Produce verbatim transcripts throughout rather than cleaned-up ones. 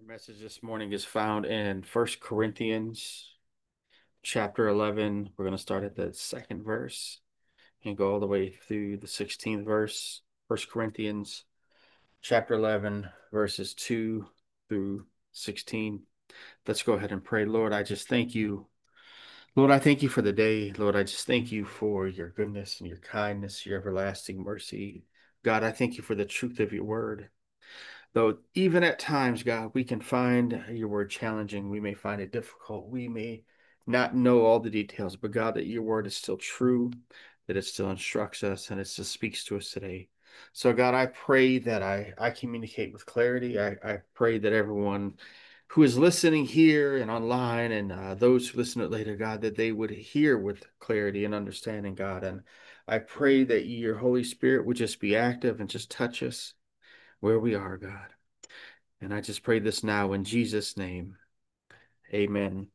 Message this morning is found in First Corinthians chapter eleven. We're going to start at the second verse and go all the way through the sixteenth verse. First Corinthians chapter eleven, verses two through sixteen. Let's go ahead and pray. Lord, I just thank you. Lord, I thank you for the day. Lord, I just thank you for your goodness and your kindness, your everlasting mercy. God, I thank you for the truth of your word. Though even at times, God, we can find your word challenging. We may find it difficult. We may not know all the details, but God, that your word is still true, that it still instructs us and it still speaks to us today. So, God, I pray that I, I communicate with clarity. I, I pray that everyone who is listening here and online and uh, those who listen to it later, God, that they would hear with clarity and understanding, God. And I pray that your Holy Spirit would just be active and just touch us where we are, God. And I just pray this now in Jesus' name. Amen.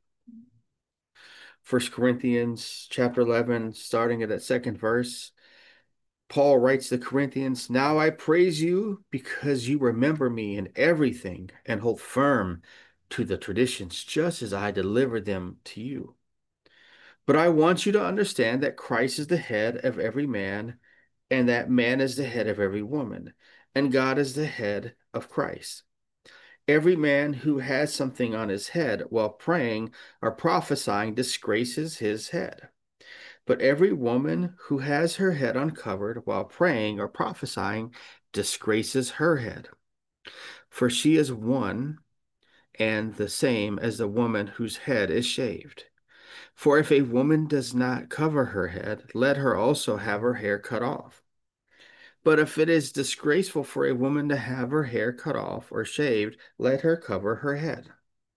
First Corinthians chapter eleven, starting at that second verse. Paul writes to the Corinthians, "Now I praise you because you remember me in everything and hold firm to the traditions just as I delivered them to you. But I want you to understand that Christ is the head of every man, and that man is the head of every woman, and God is the head of Christ. Every man who has something on his head while praying or prophesying disgraces his head. But every woman who has her head uncovered while praying or prophesying disgraces her head. For she is one and the same as the woman whose head is shaved. For if a woman does not cover her head, let her also have her hair cut off. But if it is disgraceful for a woman to have her hair cut off or shaved, let her cover her head.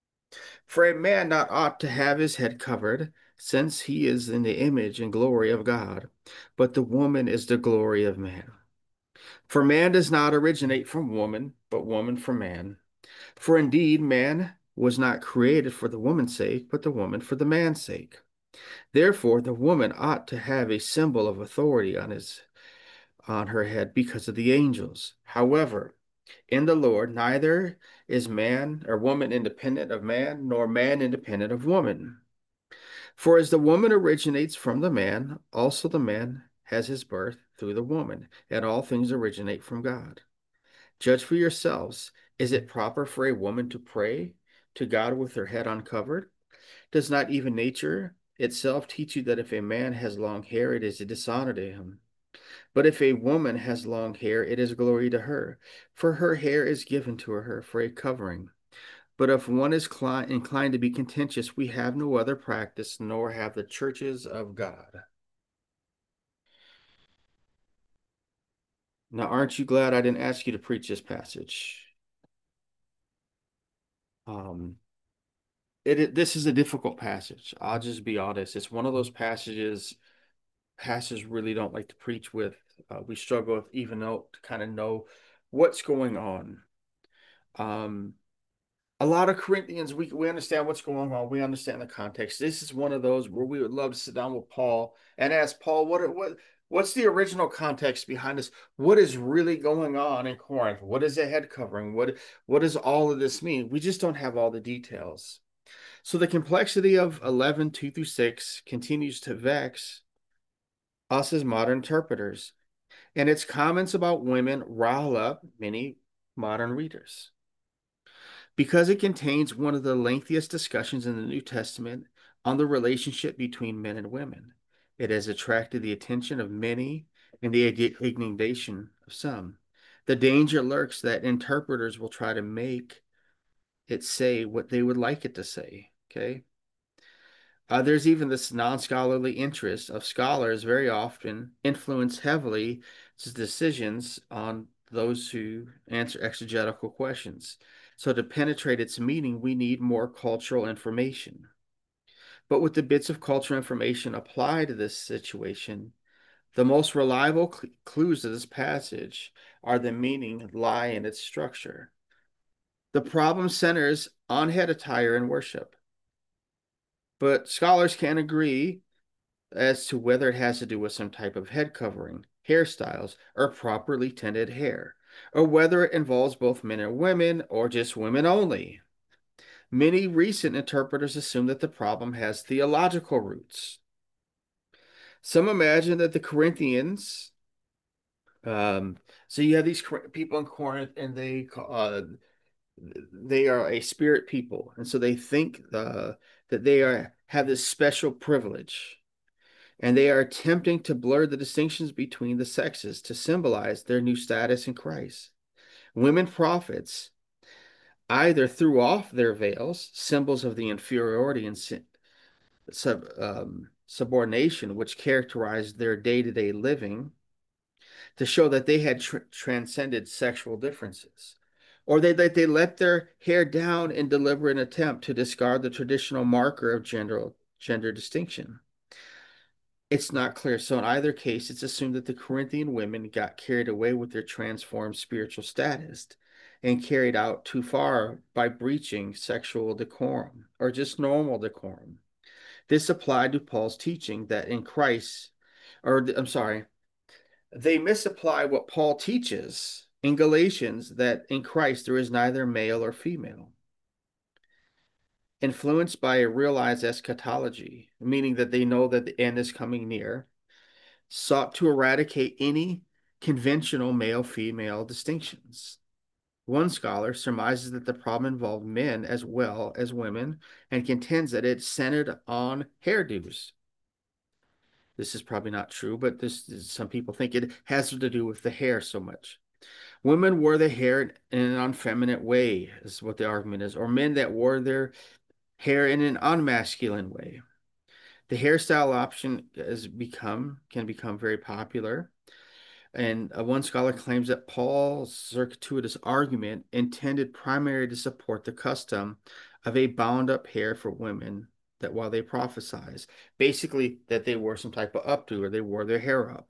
For a man not ought to have his head covered, since he is in the image and glory of God, but the woman is the glory of man. For man does not originate from woman, but woman from man. For indeed, man was not created for the woman's sake, but the woman for the man's sake. Therefore, the woman ought to have a symbol of authority on his on her head because of the angels. However, in the Lord, neither is man or woman independent of man, nor man independent of woman. For as the woman originates from the man, also the man has his birth through the woman, and all things originate from God. Judge for yourselves. Is it proper for a woman to pray to God with her head uncovered? Does not even nature itself teach you that if a man has long hair, it is a dishonor to him? But if a woman has long hair, it is glory to her, for her hair is given to her for a covering. But if one is inclined to be contentious, we have no other practice, nor have the churches of God." Now, aren't you glad I didn't ask you to preach this passage? Um, it, it this is a difficult passage. I'll just be honest. It's one of those passages pastors really don't like to preach with. Uh, we struggle with even though to kind of know what's going on. Um, a lot of Corinthians, we we understand what's going on. We understand the context. This is one of those where we would love to sit down with Paul and ask Paul, what what what's the original context behind this? What is really going on in Corinth? What is a head covering? What what does all of this mean? We just don't have all the details. So the complexity of eleven two through six continues to vex us as modern interpreters, and its comments about women rile up many modern readers. Because it contains one of the lengthiest discussions in the New Testament on the relationship between men and women, it has attracted the attention of many and the indignation of some. The danger lurks that interpreters will try to make it say what they would like it to say. Okay. Uh, there's even this non-scholarly interest of scholars very often influence heavily decisions on those who answer exegetical questions. So to penetrate its meaning, we need more cultural information. But with the bits of cultural information applied to this situation, the most reliable cl clues of this passage are the meaning lie in its structure. The problem centers on head attire and worship, but scholars can agree as to whether it has to do with some type of head covering, hairstyles, or properly tended hair, or whether it involves both men and women or just women only. Many recent interpreters assume that the problem has theological roots. Some imagine that the Corinthians, um, so you have these people in Corinth, and they uh, they are a spirit people, and so they think uh, that they are have this special privilege, and they are attempting to blur the distinctions between the sexes to symbolize their new status in Christ. Women prophets either threw off their veils, symbols of the inferiority and sub, um, subordination which characterized their day-to-day living, to show that they had tr transcended sexual differences, or they, that they let their hair down in deliberate attempt to discard the traditional marker of gender, gender distinction. It's not clear. So in either case, it's assumed that the Corinthian women got carried away with their transformed spiritual status and carried out too far by breaching sexual decorum or just normal decorum. This applied to Paul's teaching that in Christ, or I'm sorry, they misapply what Paul teaches in Galatians that in Christ there is neither male or female. Influenced by a realized eschatology, meaning that they know that the end is coming near, sought to eradicate any conventional male-female distinctions. One scholar surmises that the problem involved men as well as women and contends that it centered on hairdos. This is probably not true, but this is, some people think it has to do with the hair so much. Women wore their hair in an unfeminine way, is what the argument is, or men that wore their hair in an unmasculine way. The hairstyle option has become can become very popular. And uh, one scholar claims that Paul's circuitous argument intended primarily to support the custom of a bound up hair for women that while they prophesize, basically that they wore some type of updo or they wore their hair up,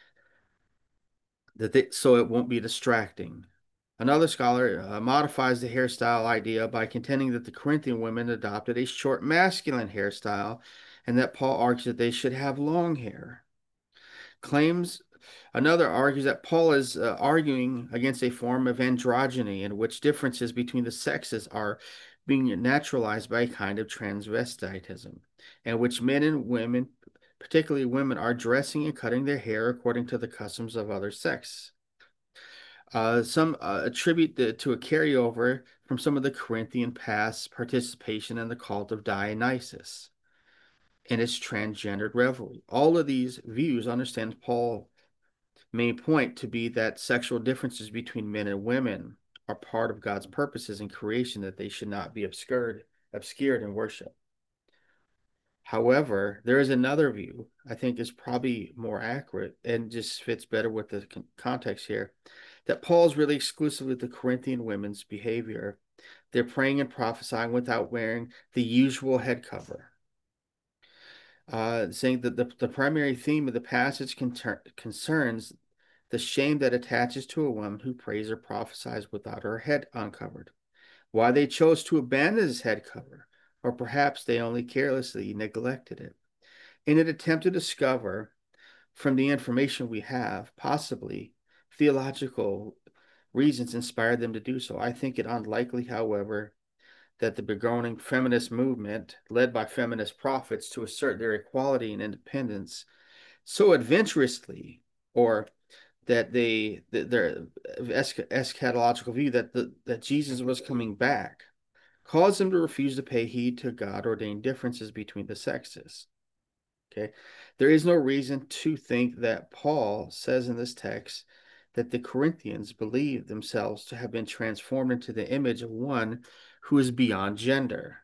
that they, so it won't be distracting. Another scholar uh, modifies the hairstyle idea by contending that the Corinthian women adopted a short masculine hairstyle and that Paul argues that they should have long hair. Claims Another argues that Paul is uh, arguing against a form of androgyny in which differences between the sexes are being naturalized by a kind of transvestitism, in which men and women, particularly women, are dressing and cutting their hair according to the customs of other sex. Uh, some uh, attribute the, to a carryover from some of the Corinthian past participation in the cult of Dionysus and its transgendered revelry. All of these views understand Paul main point to be that sexual differences between men and women are part of God's purposes in creation, that they should not be obscured, obscured in worship. However, there is another view I think is probably more accurate and just fits better with the context here, that Paul's really exclusively the Corinthian women's behavior. They're praying and prophesying without wearing the usual head cover. Uh, saying that the, the primary theme of the passage concerns the shame that attaches to a woman who prays or prophesies without her head uncovered. Why they chose to abandon his head cover, or perhaps they only carelessly neglected it. In an attempt to discover, from the information we have, possibly theological reasons inspired them to do so. I think it unlikely, however, that the beginning feminist movement, led by feminist prophets to assert their equality and independence so adventurously, or that they their eschatological view that the, that Jesus was coming back caused them to refuse to pay heed to God ordained differences between the sexes. Okay, there is no reason to think that Paul says in this text that the Corinthians believe themselves to have been transformed into the image of one who is beyond gender,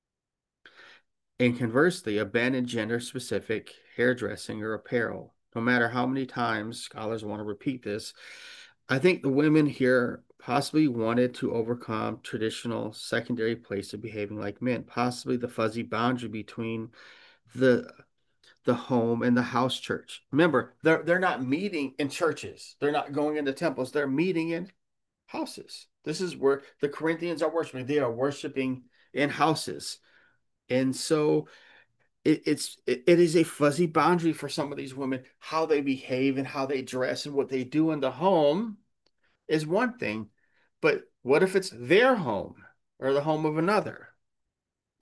and conversely abandon gender-specific hairdressing or apparel. No matter how many times scholars want to repeat this, I think the women here possibly wanted to overcome traditional secondary place of behaving like men, possibly the fuzzy boundary between the the home and the house church. Remember, they're they're not meeting in churches. They're not going into temples. They're meeting in houses. This is where the Corinthians are worshiping. They are worshiping in houses. And so it, it's it, it is a fuzzy boundary for some of these women. How they behave and how they dress and what they do in the home is one thing, but what if it's their home or the home of another?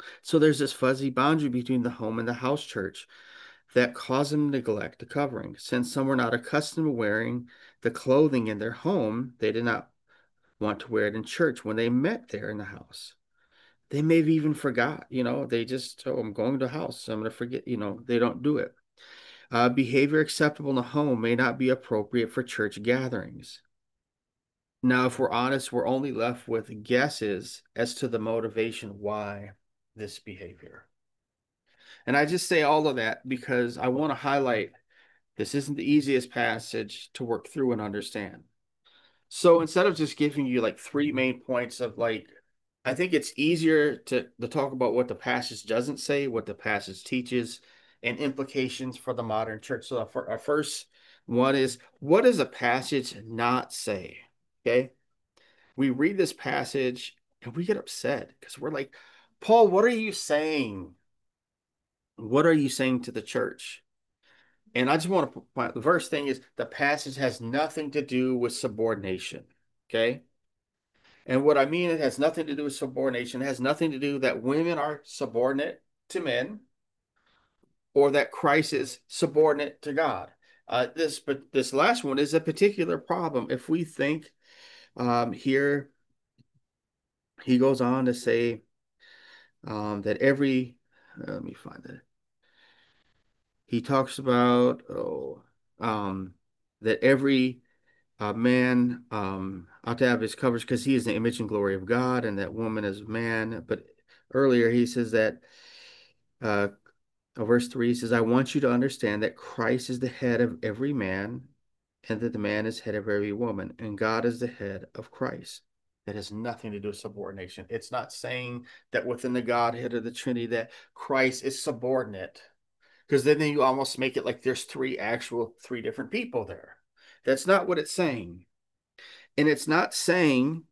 So there's this fuzzy boundary between the home and the house church that caused them to neglect the covering. Since some were not accustomed to wearing the clothing in their home, they did not want to wear it in church when they met there in the house. They may have even forgot, you know, they just, oh, I'm going to the house. So I'm going to forget, you know, they don't do it. Uh, behavior acceptable in the home may not be appropriate for church gatherings. Now, if we're honest, we're only left with guesses as to the motivation why this behavior. And I just say all of that because I want to highlight this isn't the easiest passage to work through and understand. So instead of just giving you like three main points of like, I think it's easier to, to talk about what the passage doesn't say, what the passage teaches, and implications for the modern church. So for our first one is, what does a passage not say? Okay. We read this passage and we get upset because we're like, Paul, what are you saying? What are you saying to the church? And I just want to point out the first thing is the passage has nothing to do with subordination. Okay. And what I mean, it has nothing to do with subordination. It has nothing to do that women are subordinate to men or that Christ is subordinate to God. Uh, this, but this last one is a particular problem. If we think um, here, he goes on to say um, that every, uh, let me find it. He talks about, oh, um, that every uh, man um, ought to have his covers because he is the image and glory of God, and that woman is man. But earlier he says that uh, verse three says, I want you to understand that Christ is the head of every man, and that the man is head of every woman, and God is the head of Christ. That has nothing to do with subordination. It's not saying that within the Godhead of the Trinity that Christ is subordinate, because then you almost make it like there's three actual, three different people there. That's not what it's saying. And it's not saying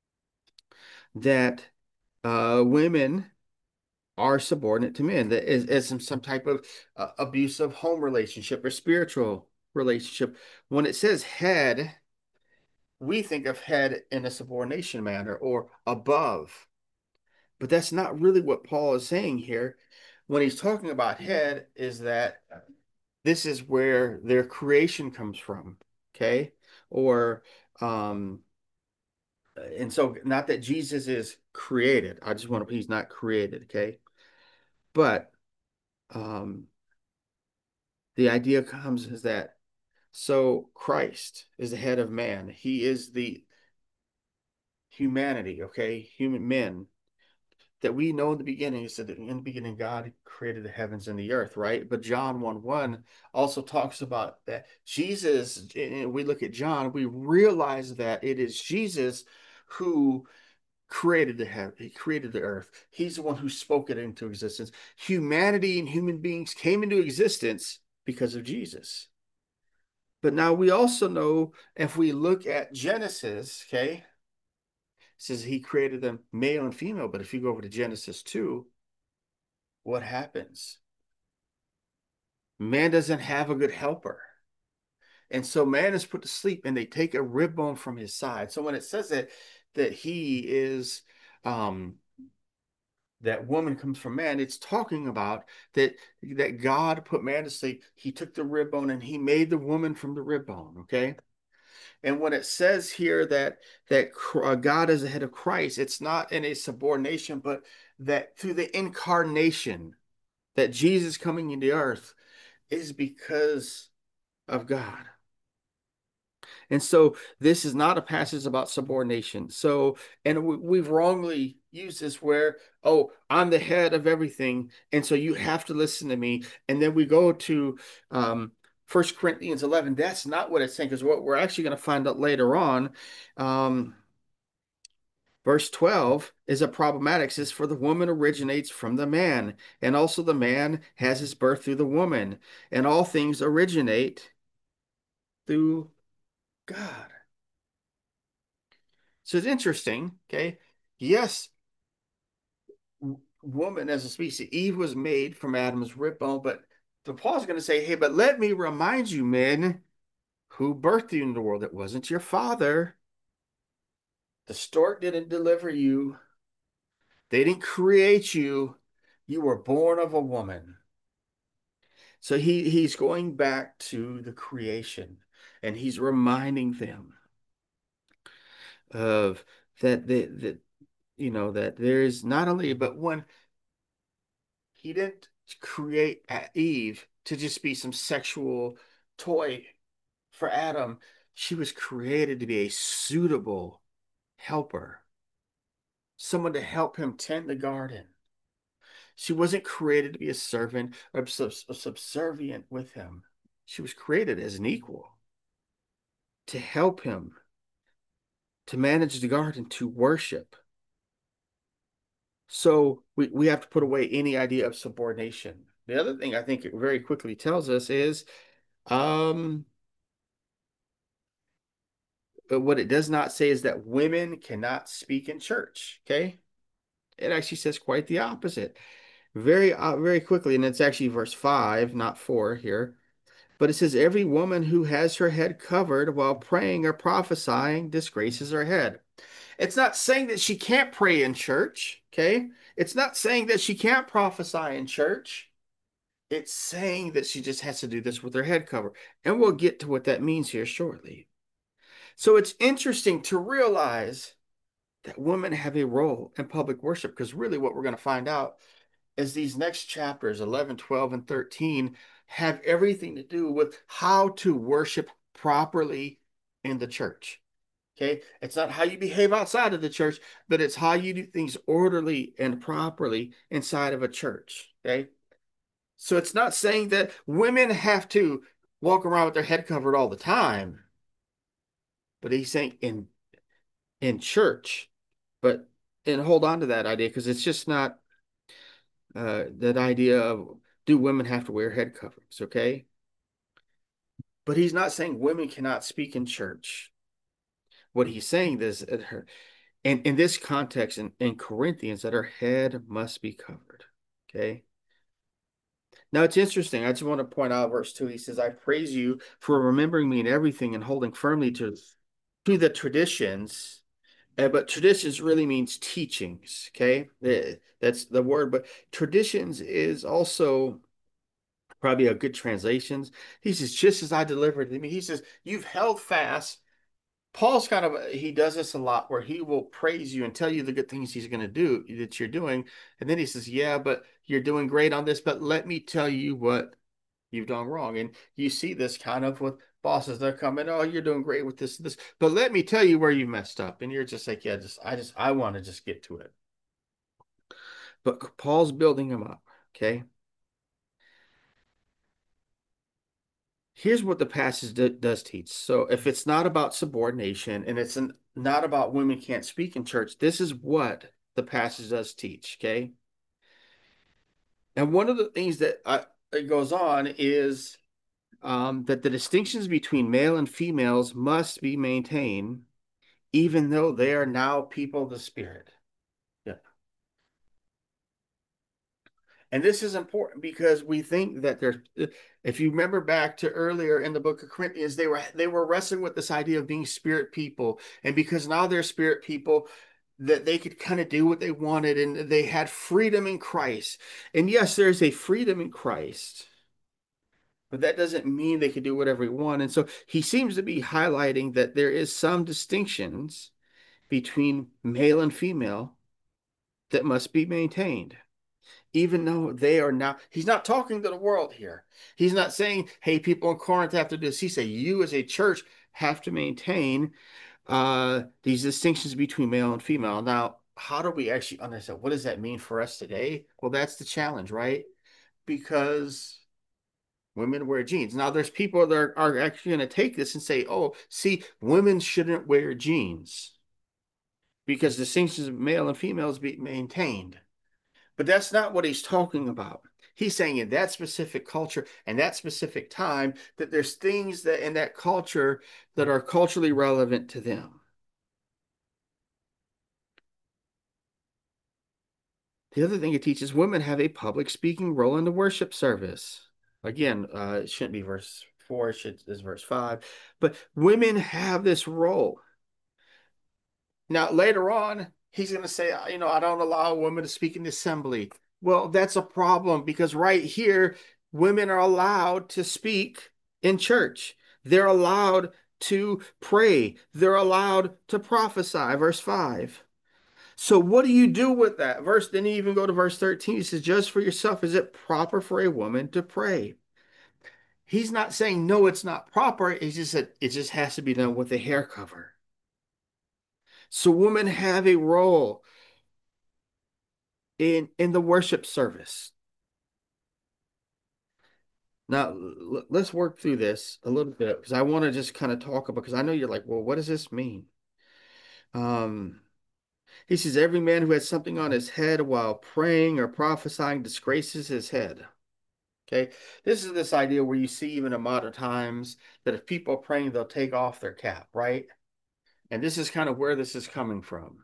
that uh, women are subordinate to men, that is, is some, some type of uh, abusive home relationship or spiritual relationship. When it says head, we think of head in a subordination manner or above, but that's not really what Paul is saying here. When he's talking about head, is that this is where their creation comes from, okay? Or um, and so not that Jesus is created. I just want to, he's not created, okay? But um, the idea comes is that so Christ is the head of man. He is the humanity, okay? Human men that we know in the beginning. He said that in the beginning God created the heavens and the earth, right? But John one one also talks about that Jesus, and we look at John, we realize that it is Jesus who created the heaven, he created the earth. He's the one who spoke it into existence. Humanity and human beings came into existence because of Jesus. But now we also know if we look at Genesis, okay, it says he created them male and female. But if you go over to Genesis two, what happens? Man doesn't have a good helper. And so man is put to sleep and they take a rib bone from his side. So when it says that that he is um that woman comes from man, it's talking about that that God put man to sleep. He took the rib bone and he made the woman from the rib bone, okay? And when it says here that that uh, God is the head of Christ, it's not in a subordination, but that through the incarnation, that Jesus coming into earth is because of God. And so this is not a passage about subordination. So, and we, have wrongly used this where, oh, I'm the head of everything. And so you have to listen to me. And then we go to um, First Corinthians eleven. That's not what it's saying, because what we're actually going to find out later on, um, verse twelve is a problematic. It says, for the woman originates from the man, and also the man has his birth through the woman, and all things originate through God. So it's interesting, okay? Yes, woman as a species, Eve was made from Adam's rib bone, but the Paul's going to say, hey, but let me remind you, men, who birthed you in the world. It wasn't your father. The stork didn't deliver you. They didn't create you. You were born of a woman. So he he's going back to the creation and he's reminding them of that that, that you know that there is not only but one he didn't create Eve to just be some sexual toy for Adam. She was created to be a suitable helper, someone to help him tend the garden. She wasn't created to be a servant or subservient with him. She was created as an equal to help him to manage the garden, to worship. So we, we have to put away any idea of subordination. The other thing I think it very quickly tells us is um, what it does not say is that women cannot speak in church. Okay. It actually says quite the opposite. Very, uh, very quickly. And it's actually verse five, not four here. But it says, every woman who has her head covered while praying or prophesying disgraces her head. It's not saying that she can't pray in church, okay? It's not saying that she can't prophesy in church. It's saying that she just has to do this with her head covered. And we'll get to what that means here shortly. So it's interesting to realize that women have a role in public worship because really what we're going to find out is these next chapters, eleven, twelve, and thirteen, have everything to do with how to worship properly in the church. Okay. It's not how you behave outside of the church, but it's how you do things orderly and properly inside of a church. Okay. So it's not saying that women have to walk around with their head covered all the time, but he's saying in in church. But and hold on to that idea because it's just not uh, that idea of do women have to wear head coverings, okay? But he's not saying women cannot speak in church. What he's saying is that her, and in this context in, in Corinthians, that her head must be covered, okay? Now it's interesting. I just want to point out verse two. He says, I praise you for remembering me in everything and holding firmly to, to the traditions. Uh, but traditions really means teachings, okay? That's the word. But traditions is also probably a good translations. He says, just as I delivered to me, he says, you've held fast. Paul's kind of, he does this a lot where he will praise you and tell you the good things he's going to do that you're doing. And then he says, yeah, but you're doing great on this, but let me tell you what you've done wrong. And you see this kind of with bosses. They're coming, oh, you're doing great with this, this, but let me tell you where you messed up. And you're just like, yeah, just, I just, I want to just get to it. But Paul's building him up. Okay. Here's what the passage do, does teach. So if it's not about subordination and it's an, not about women can't speak in church, this is what the passage does teach. Okay. And one of the things that I, it goes on is um, that the distinctions between male and females must be maintained, even though they are now people of the Spirit. Yeah. And this is important because we think that there's, if you remember back to earlier in the book of Corinthians, they were they were wrestling with this idea of being spirit people. And because now they're spirit people, that they could kind of do what they wanted and they had freedom in Christ. And yes, there's a freedom in Christ, but that doesn't mean they could do whatever we want. And so he seems to be highlighting that there is some distinctions between male and female that must be maintained even though they are now, he's not talking to the world here. He's not saying, hey, people in Corinth have to do this. He said, you as a church have to maintain uh, these distinctions between male and female. Now, how do we actually understand? What does that mean for us today? Well, that's the challenge, right? Because women wear jeans. Now, there's people that are, are actually going to take this and say, oh, see, women shouldn't wear jeans because distinctions of male and females be maintained. But that's not what he's talking about. He's saying in that specific culture and that specific time that there's things that in that culture that are culturally relevant to them. The other thing it teaches women have a public speaking role in the worship service. Again, uh, it shouldn't be verse four, it should is verse five. But women have this role. Now, later on, he's going to say, you know, I don't allow a woman to speak in the assembly. Well, that's a problem because right here, women are allowed to speak in church. They're allowed to pray. They're allowed to prophesy. Verse five. So what do you do with that? Verse, then you even go to verse thirteen. He says, judge for yourself. Is it proper for a woman to pray? He's not saying no, it's not proper. It's just that it just has to be done with a hair cover. So women have a role in in the worship service. Now, let's work through this a little bit because I want to just kind of talk about because I know you're like, well, what does this mean? Um, he says every man who has something on his head while praying or prophesying disgraces his head. Okay, this is this idea where you see even in modern times that if people are praying, they'll take off their cap, right? And this is kind of where this is coming from.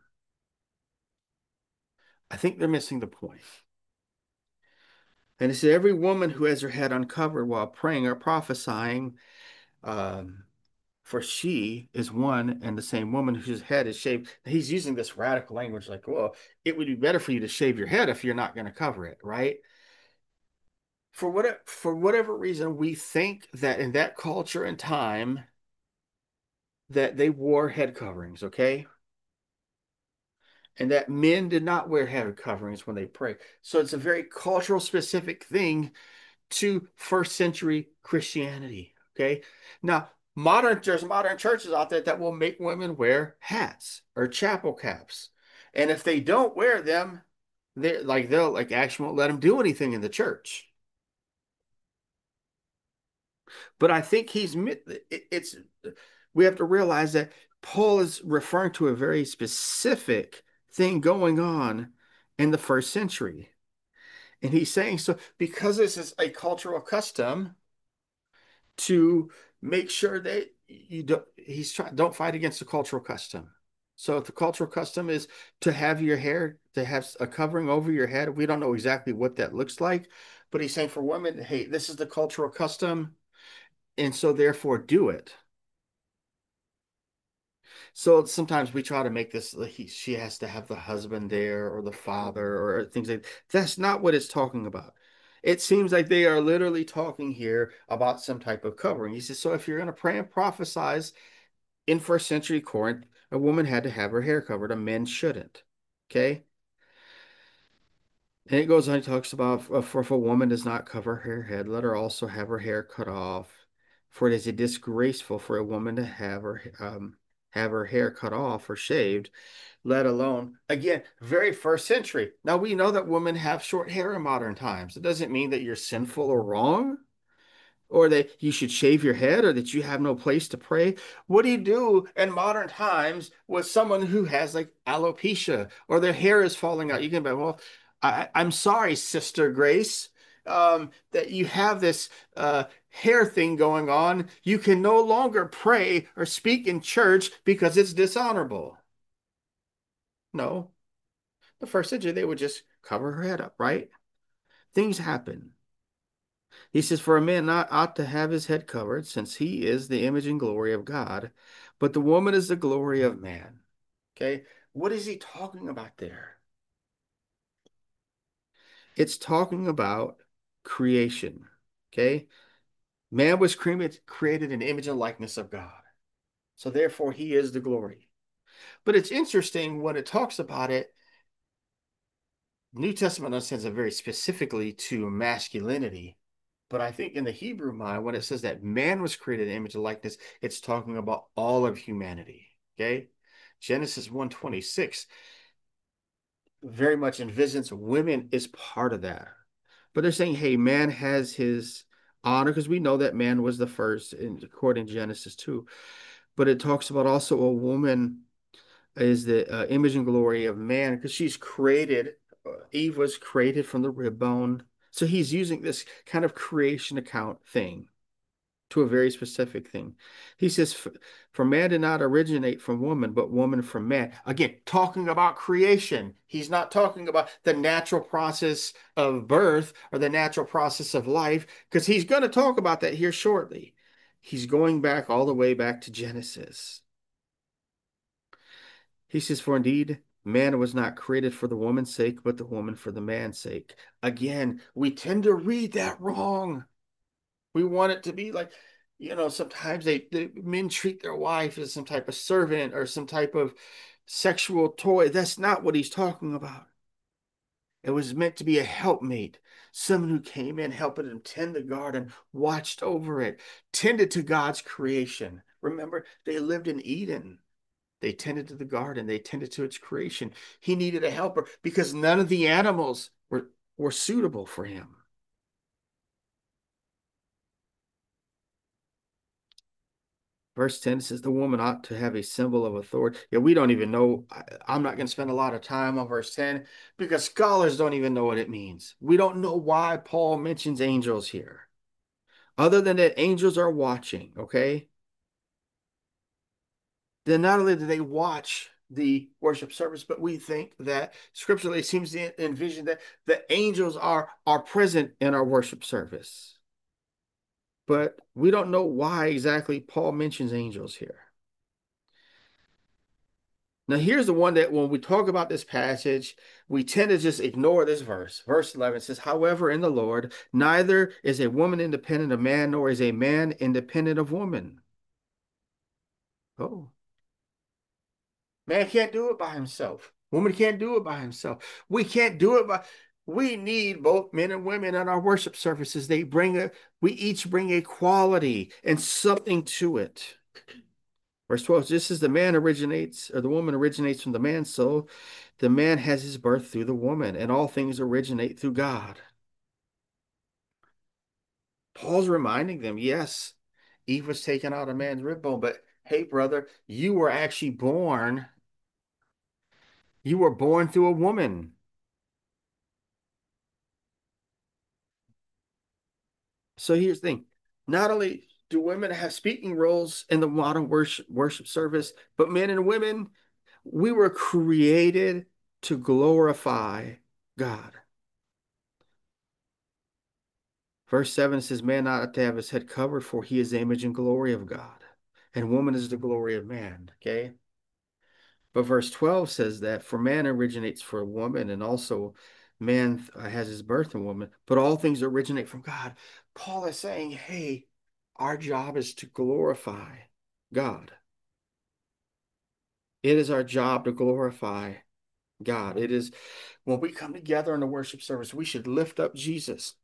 I think they're missing the point. And it says every woman who has her head uncovered while praying or prophesying, um, for she is one and the same woman whose head is shaved. He's using this radical language like, well, it would be better for you to shave your head if you're not going to cover it, right? For whatever for whatever reason, we think that in that culture and time that they wore head coverings, okay? And that men did not wear head coverings when they pray. So it's a very cultural specific thing to first century Christianity. Okay. Now, modern there's modern churches out there that will make women wear hats or chapel caps. And if they don't wear them, they're like they'll like actually won't let them do anything in the church. But I think he's it's we have to realize that Paul is referring to a very specific thing going on in the first century. And he's saying so because this is a cultural custom to make sure that you don't he's trying don't fight against the cultural custom. So if the cultural custom is to have your hair to have a covering over your head, we don't know exactly what that looks like, but he's saying for women, hey, this is the cultural custom, and so therefore do it. So sometimes we try to make this like he, she has to have the husband there or the father or things like that's not what it's talking about. It seems like they are literally talking here about some type of covering. He says, so if you're going to pray and prophesize in first century Corinth, a woman had to have her hair covered. A man shouldn't. Okay. And it goes on, he talks about uh, for if a woman does not cover her head, let her also have her hair cut off. For it is a disgraceful for a woman to have her um, have her hair cut off or shaved, let alone again, very first century. Now we know that women have short hair in modern times. It doesn't mean that you're sinful or wrong or that you should shave your head or that you have no place to pray. What do you do in modern times with someone who has like alopecia or their hair is falling out? You can be, well, I, I'm sorry, Sister Grace, um, that you have this uh, hair thing going on. You can no longer pray or speak in church because it's dishonorable. No, the first century, they would just cover her head up, right? Things happen. He says, for a man not ought to have his head covered, since he is the image and glory of God, but the woman is the glory of man. Okay, what is he talking about there? It's talking about creation. Okay, man was created, created in the image and likeness of God. So therefore, he is the glory. But it's interesting when it talks about it, New Testament understands it very specifically to masculinity. But I think in the Hebrew mind, when it says that man was created in image and likeness, it's talking about all of humanity. Okay. Genesis one twenty-six very much envisions women is part of that. But they're saying, hey, man has his honor because we know that man was the first in according to Genesis two. But it talks about also a woman is the uh, image and glory of man because she's created. Uh, Eve was created from the rib bone. So he's using this kind of creation account thing to a very specific thing. He says, for man did not originate from woman, but woman from man. Again, talking about creation. He's not talking about the natural process of birth or the natural process of life, because he's going to talk about that here shortly. He's going back all the way back to Genesis. He says, for indeed, Man was not created for the woman's sake, but the woman for the man's sake. Again, we tend to read that wrong. We want it to be like, you know, sometimes they, the men treat their wife as some type of servant or some type of sexual toy. That's not what he's talking about. It was meant to be a helpmate, someone who came in helping him tend the garden, watched over it, tended to God's creation. Remember, they lived in Eden. They tended to the garden, they tended to its creation. He needed a helper because none of the animals were, were suitable for him. Verse ten says the woman ought to have a symbol of authority. Yeah, we don't even know. I, I'm not going to spend a lot of time on verse ten because scholars don't even know what it means. We don't know why Paul mentions angels here, other than that angels are watching, okay? Then not only do they watch the worship service, but we think that scripturally seems to envision that the angels are, are present in our worship service. But we don't know why exactly Paul mentions angels here. Now, here's the one that when we talk about this passage, we tend to just ignore this verse. Verse eleven says, however, in the Lord, neither is a woman independent of man, nor is a man independent of woman. Oh, man can't do it by himself. Woman can't do it by himself. We can't do it by, we need both men and women in our worship services. They bring a, we each bring a quality and something to it. Verse twelve, just as the man originates, or the woman originates from the man, so the man has his birth through the woman, and all things originate through God. Paul's reminding them, yes, Eve was taken out of man's rib bone, but hey, brother, you were actually born, you were born through a woman. So here's the thing. Not only do women have speaking roles in the modern worship, worship service, but men and women, we were created to glorify God. Verse seven says, man ought to have his head covered, for he is the image and glory of God, and woman is the glory of man. Okay. But verse twelve says that for man originates for a woman, and also man has his birth in woman, but all things originate from God. Paul is saying, hey, our job is to glorify God. It is our job to glorify God. It is when we come together in the worship service, we should lift up Jesus.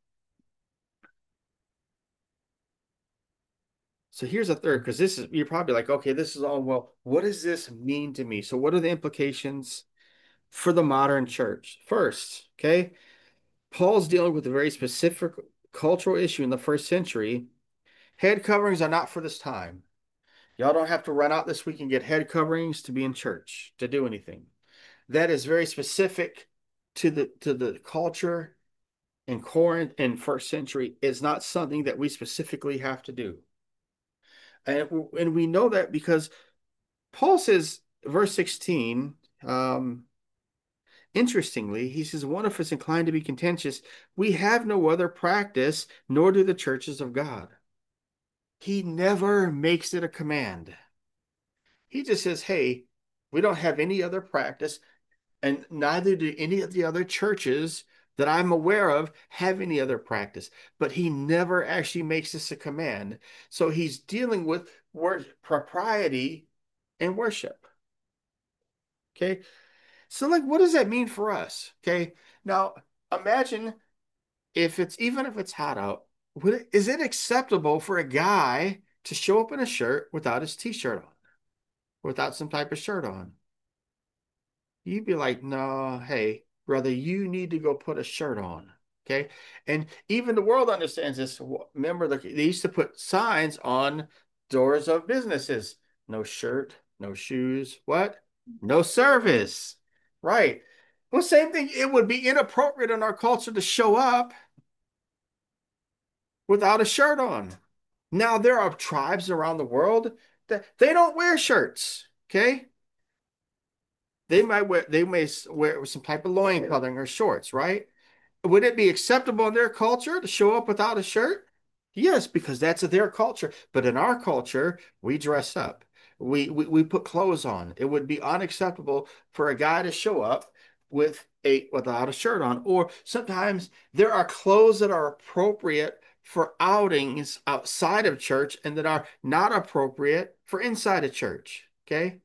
So here's a third, because this is, you're probably like, okay, this is all, well, what does this mean to me? So what are the implications for the modern church? First, okay, Paul's dealing with a very specific cultural issue in the first century. Head coverings are not for this time. Y'all don't have to run out this week and get head coverings to be in church, to do anything. That is very specific to the to the culture in Corinth in first century. It's not something that we specifically have to do. And, and we know that because Paul says, verse sixteen, um, interestingly, he says, one of us inclined to be contentious. We have no other practice, nor do the churches of God. He never makes it a command. He just says, hey, we don't have any other practice, and neither do any of the other churches that I'm aware of have any other practice. But he never actually makes this a command. So he's dealing with word propriety and worship. Okay. So, like, what does that mean for us? Okay. Now, imagine if it's even if it's hot out, would it, is it acceptable for a guy to show up in a shirt without his t-shirt on, without some type of shirt on? You'd be like, no, hey, brother, you need to go put a shirt on. Okay. And even the world understands this. Remember, they used to put signs on doors of businesses. No shirt, no shoes. What? No service. Right. Well, same thing. It would be inappropriate in our culture to show up without a shirt on. Now, there are tribes around the world that they don't wear shirts. Okay. They might wear, they may wear some type of loin clothing or shorts, right? Would it be acceptable in their culture to show up without a shirt? Yes, because that's their culture. But in our culture, we dress up. We, we we put clothes on. It would be unacceptable for a guy to show up with a without a shirt on. Or sometimes there are clothes that are appropriate for outings outside of church and that are not appropriate for inside a church. Okay.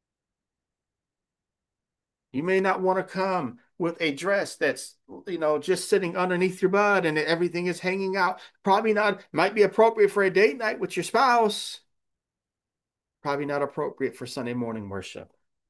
You may not want to come with a dress that's, you know, just sitting underneath your butt and everything is hanging out. Probably not, might be appropriate for a date night with your spouse. Probably not appropriate for Sunday morning worship.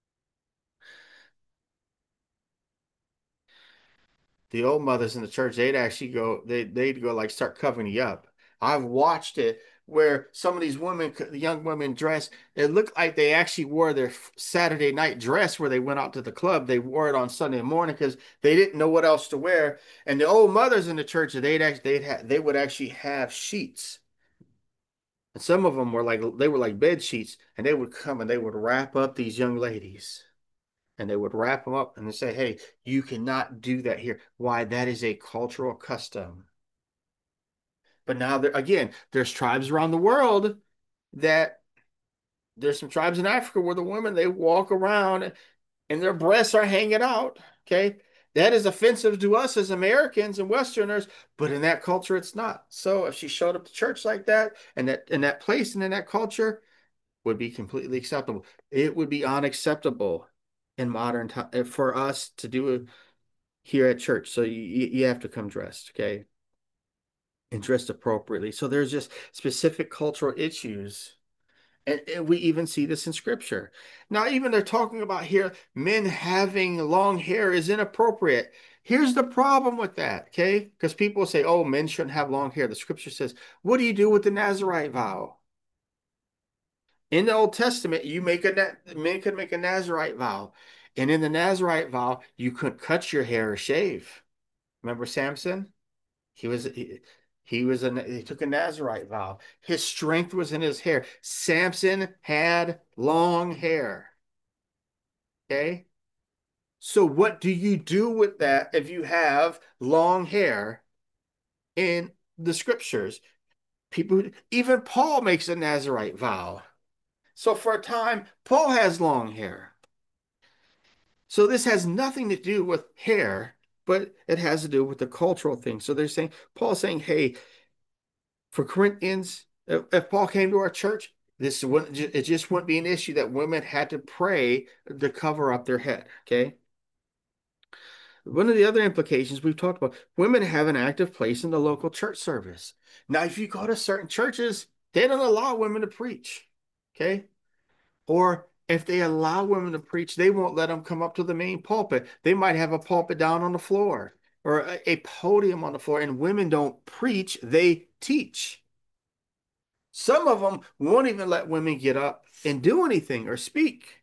The old mothers in the church, they'd actually go, they, they'd go like start covering you up. I've watched it where some of these women, the young women dress, it looked like they actually wore their Saturday night dress where they went out to the club. They wore it on Sunday morning because they didn't know what else to wear. And the old mothers in the church, they'd actually, they'd have, they would actually have sheets. And some of them were like, they were like bed sheets, and they would come and they would wrap up these young ladies and they would wrap them up and they say, hey, you cannot do that here. Why? That is a cultural custom. But now there again, there's tribes around the world that there's some tribes in Africa where the women they walk around and their breasts are hanging out. Okay. That is offensive to us as Americans and Westerners, but in that culture it's not. So if she showed up to church like that and that in that place and in that culture would be completely acceptable. It would be unacceptable in modern time for us to do it here at church. So you you have to come dressed, okay? And dressed appropriately. So there's just specific cultural issues. And, and we even see this in scripture. Now, even they're talking about here, men having long hair is inappropriate. Here's the problem with that, okay? Because people say, oh, men shouldn't have long hair. The scripture says, what do you do with the Nazarite vow? In the Old Testament, you make a men could make a Nazarite vow. And in the Nazarite vow, you could cut your hair or shave. Remember Samson? He was he, he was a he took a Nazarite vow. His strength was in his hair. Samson had long hair. Okay. So what do you do with that if you have long hair in the scriptures? People, even Paul makes a Nazarite vow. So for a time, Paul has long hair. So this has nothing to do with hair, but it has to do with the cultural thing. So they're saying, Paul's saying, hey, for Corinthians, if, if Paul came to our church, this wouldn't, it just wouldn't be an issue that women had to pray to cover up their head. Okay. One of the other implications we've talked about, women have an active place in the local church service. Now, if you go to certain churches, they don't allow women to preach. Okay. Or if they allow women to preach, they won't let them come up to the main pulpit. They might have a pulpit down on the floor or a, a podium on the floor, and women don't preach, they teach. Some of them won't even let women get up and do anything or speak.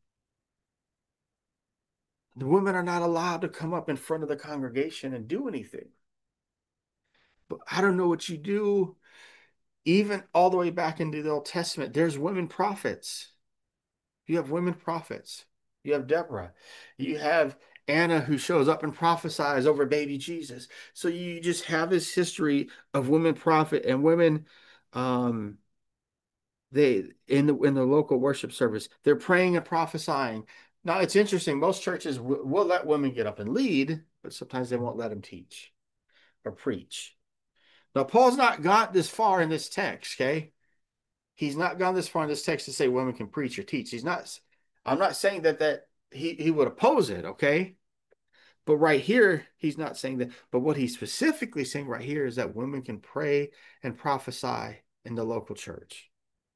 The women are not allowed to come up in front of the congregation and do anything. But I don't know what you do. Even all the way back into the Old Testament, there's women prophets. You have women prophets. You have Deborah. You have Anna who shows up and prophesies over baby Jesus. So you just have this history of women prophet and women um they in the in the local worship service, they're praying and prophesying. Now it's interesting, most churches will, will let women get up and lead, but sometimes they won't let them teach or preach. Now Paul's not got this far in this text, okay? He's not gone this far in this text to say women can preach or teach. He's not, I'm not saying that that he, he would oppose it, okay? But right here, he's not saying that. But what he's specifically saying right here is that women can pray and prophesy in the local church.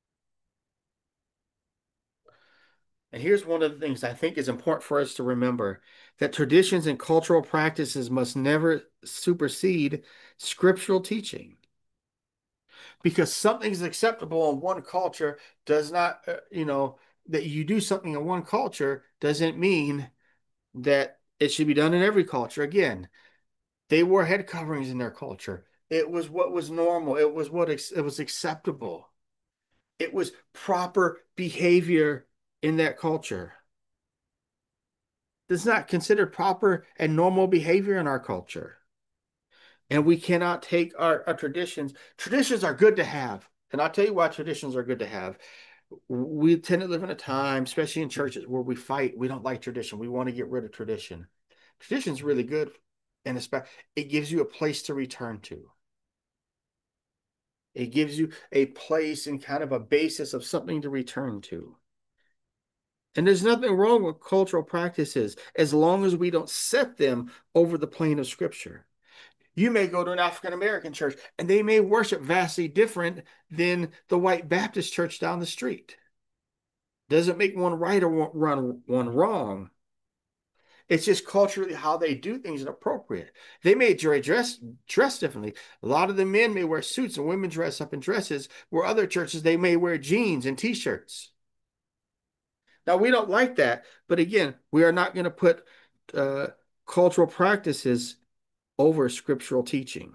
And here's one of the things I think is important for us to remember, that traditions and cultural practices must never supersede scriptural teaching. Because something's acceptable in one culture does not, uh, you know, that you do something in one culture doesn't mean that it should be done in every culture. Again, they wore head coverings in their culture. It was what was normal. It was what it was acceptable. It was proper behavior in that culture. It's not considered proper and normal behavior in our culture. And we cannot take our, our traditions. Traditions are good to have. And I'll tell you why traditions are good to have. We tend to live in a time, especially in churches, where we fight. We don't like tradition. We want to get rid of tradition. Tradition is really good, and it's, it gives you a place to return to. It gives you a place and kind of a basis of something to return to. And there's nothing wrong with cultural practices as long as we don't set them over the plane of Scripture. You may go to an African American church and they may worship vastly different than the white Baptist church down the street. Doesn't make one right or one, one wrong. It's just culturally how they do things inappropriate. They may dress dress differently. A lot of the men may wear suits and women dress up in dresses, where other churches they may wear jeans and t-shirts. Now we don't like that, but again, we are not going to put uh, cultural practices over scriptural teaching.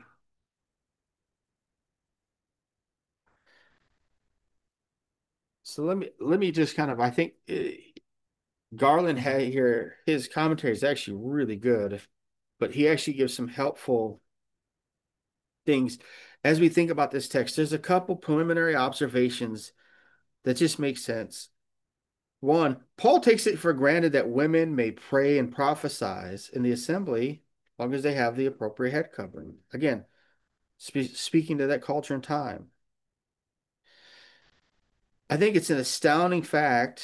So let me let me just kind of I think uh, Garland had here his commentary is actually really good, but he actually gives some helpful things as we think about this text. There's a couple preliminary observations that just make sense. One, Paul takes it for granted that women may pray and prophesy in the assembly as long as they have the appropriate head covering. Again, spe speaking to that culture and time. I think it's an astounding fact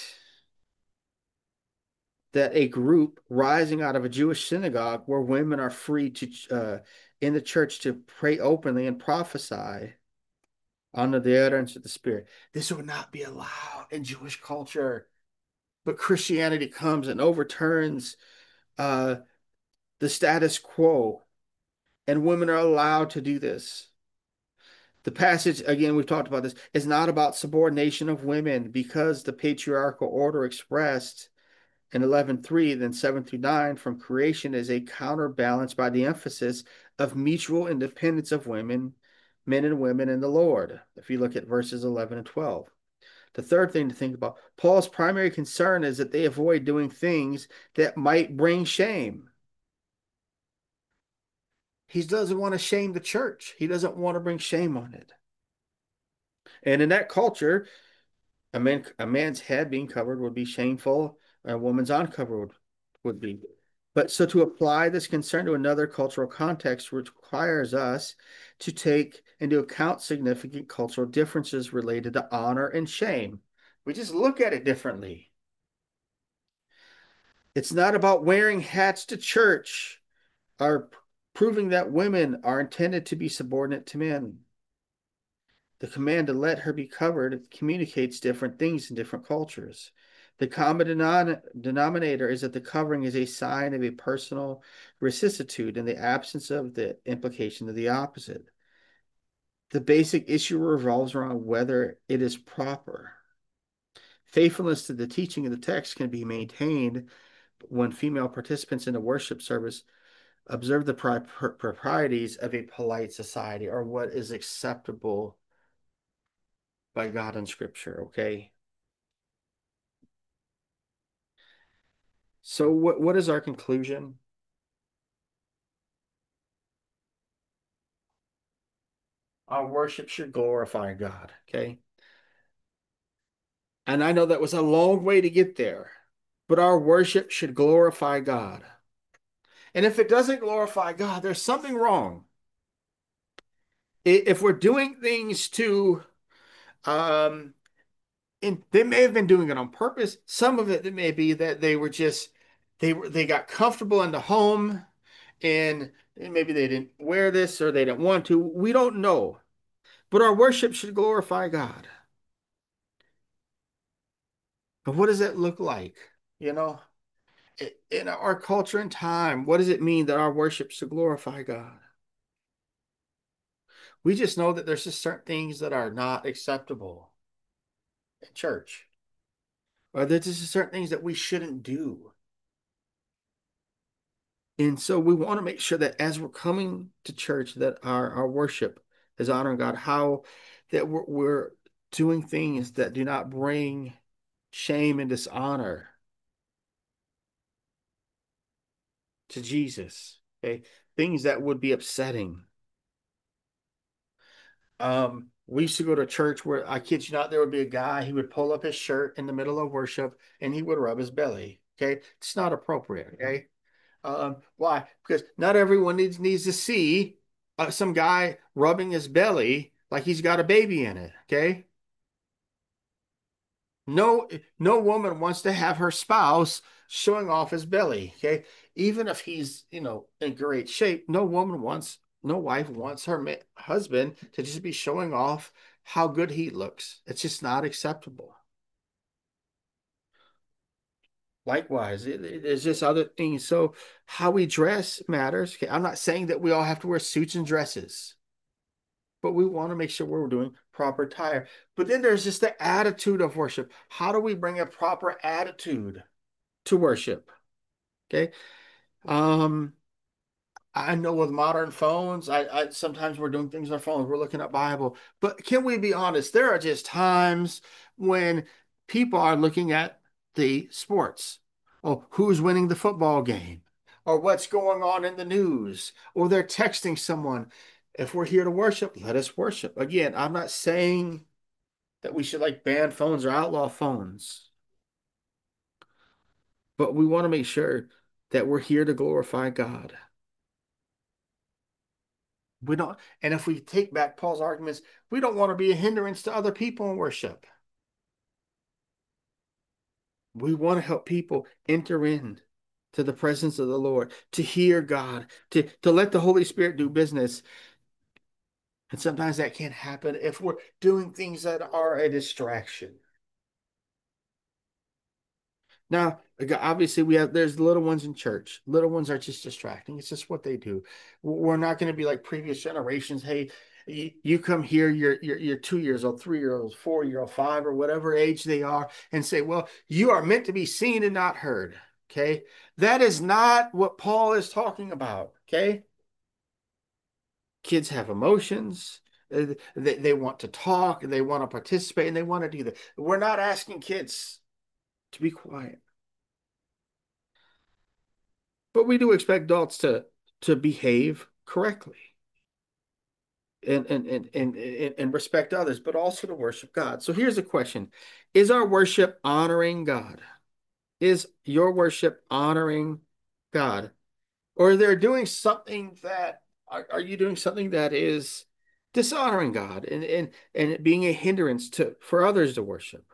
that a group rising out of a Jewish synagogue where women are free to uh, in the church to pray openly and prophesy under the utterance of the Spirit. This would not be allowed in Jewish culture, but Christianity comes and overturns uh, the status quo, and women are allowed to do this. The passage, again, we've talked about this, is not about subordination of women because the patriarchal order expressed in eleven three, then seven through nine from creation is a counterbalance by the emphasis of mutual independence of women, men and women in the Lord. If you look at verses eleven and twelve. The third thing to think about, Paul's primary concern is that they avoid doing things that might bring shame. He doesn't want to shame the church. He doesn't want to bring shame on it. And in that culture, a man a man's head being covered would be shameful, a woman's uncovered would, would be. But so to apply this concern to another cultural context requires us to take into account significant cultural differences related to honor and shame. We just look at it differently. It's not about wearing hats to church or proving that women are intended to be subordinate to men. The command to let her be covered communicates different things in different cultures. The common denom denominator is that the covering is a sign of a personal vicissitude in the absence of the implication of the opposite. The basic issue revolves around whether it is proper. Faithfulness to the teaching of the text can be maintained when female participants in the worship service observe the proprieties of a polite society or what is acceptable by God in Scripture, okay? So what what is our conclusion? Our worship should glorify God, okay? And I know that was a long way to get there, but our worship should glorify God. And if it doesn't glorify God, there's something wrong. If we're doing things to um and they may have been doing it on purpose. Some of it, it may be that they were just they were they got comfortable in the home and maybe they didn't wear this or they didn't want to. We don't know. But our worship should glorify God. But what does that look like? You know, in our culture and time, what does it mean that our worship should glorify God? We just know that there's just certain things that are not acceptable in church, or there's just certain things that we shouldn't do. And so we want to make sure that as we're coming to church, that our, our worship is honoring God, how that we're, we're doing things that do not bring shame and dishonor to Jesus, okay? Things that would be upsetting. Um, We used to go to church where, I kid you not, there would be a guy, he would pull up his shirt in the middle of worship and he would rub his belly. Okay. It's not appropriate. Okay. Um, why? Because not everyone needs needs to see uh, some guy rubbing his belly like he's got a baby in it. Okay. No, no woman wants to have her spouse showing off his belly. Okay. Even if he's, you know, in great shape, no woman wants, no wife wants her ma- husband to just be showing off how good he looks. It's just not acceptable. Likewise, it, it- there's just other things. So, how we dress matters. Okay. I'm not saying that we all have to wear suits and dresses, but we want to make sure we're doing proper attire. But then there's just the attitude of worship. How do we bring a proper attitude to worship? Okay. Um, I know with modern phones, I, I sometimes we're doing things on our phones, we're looking at Bible, but can we be honest? There are just times when people are looking at the sports. Oh, who's winning the football game? Or what's going on in the news? Or they're texting someone. If we're here to worship, let us worship. Again, I'm not saying that we should like ban phones or outlaw phones, but we want to make sure that we're here to glorify God. We don't, and if we take back Paul's arguments, we don't want to be a hindrance to other people in worship. We want to help people enter in to the presence of the Lord, to hear God, to, to let the Holy Spirit do business. And sometimes that can't happen if we're doing things that are a distraction. Now, obviously, we have there's little ones in church. Little ones are just distracting. It's just what they do. We're not going to be like previous generations. Hey, you come here, you're you're you're two years old, three year old, four year old, five or whatever age they are, and say, well, you are meant to be seen and not heard. Okay, that is not what Paul is talking about. Okay, kids have emotions. Uh, They, they want to talk, they want to participate, and they want to do that. We're not asking kids to be quiet. But we do expect adults to to behave correctly and and and and and, and respect others, but also to worship God. So here's a question: is our worship honoring God? Is your worship honoring God? Or they're doing something that are, are you doing something that is dishonoring God and and and being a hindrance to for others to worship?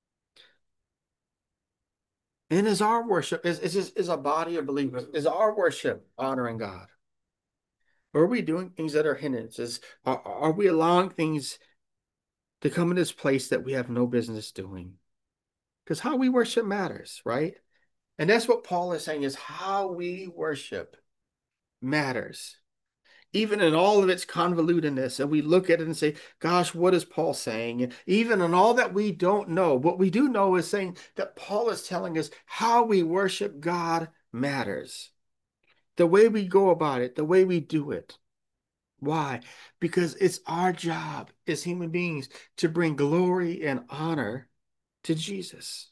And is our worship is is is is a body of believers, is our worship honoring God? Or are we doing things that are hindrances? Are, are we allowing things to come in this place that we have no business doing? Because how we worship matters, right? And that's what Paul is saying is how we worship matters. Even in all of its convolutedness, and we look at it and say, gosh, what is Paul saying? And even in all that we don't know, what we do know is saying that Paul is telling us how we worship God matters. The way we go about it, the way we do it. Why? Because it's our job as human beings to bring glory and honor to Jesus.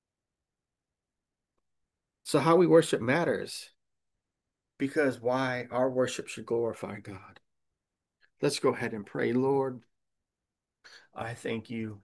So, how we worship matters because why our worship should glorify God. Let's go ahead and pray. Lord, I thank you.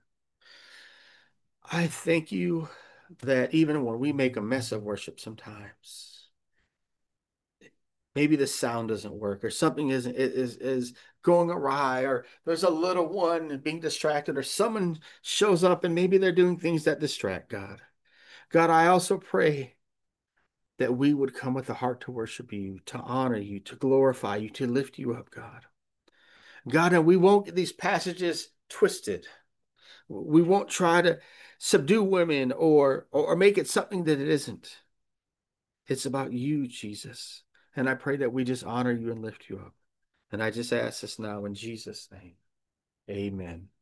I thank you that even when we make a mess of worship sometimes, maybe the sound doesn't work or something isn't is is going awry or there's a little one being distracted or someone shows up and maybe they're doing things that distract God. God, I also pray that we would come with a heart to worship you, to honor you, to glorify you, to lift you up, God. God, and we won't get these passages twisted. We won't try to subdue women or or make it something that it isn't. It's about you, Jesus. And I pray that we just honor you and lift you up. And I just ask this now in Jesus' name. Amen.